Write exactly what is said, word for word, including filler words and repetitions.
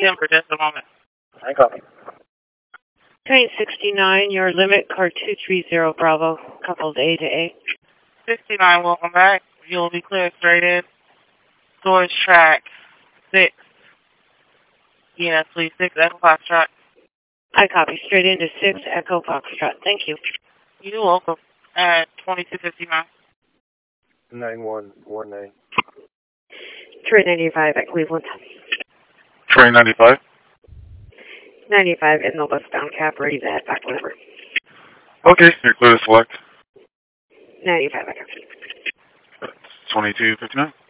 him for just a moment. I copy. Train sixty-nine, your limit, car two three zero Bravo, couples A to A. sixty-nine, welcome back. You'll be clear straight in. Storage track six. Yes, please, six Echo Foxtrot. I copy, straight into six Echo Foxtrot. Thank you. You're welcome. At twenty-two fifty-nine. nine one one nine. Train ninety-five at Cleveland. Train ninety-five. ninety-five in the westbound cab, ready to head back whenever. Okay, you're clear to select. ninety-five, I copy. twenty-two fifty-nine.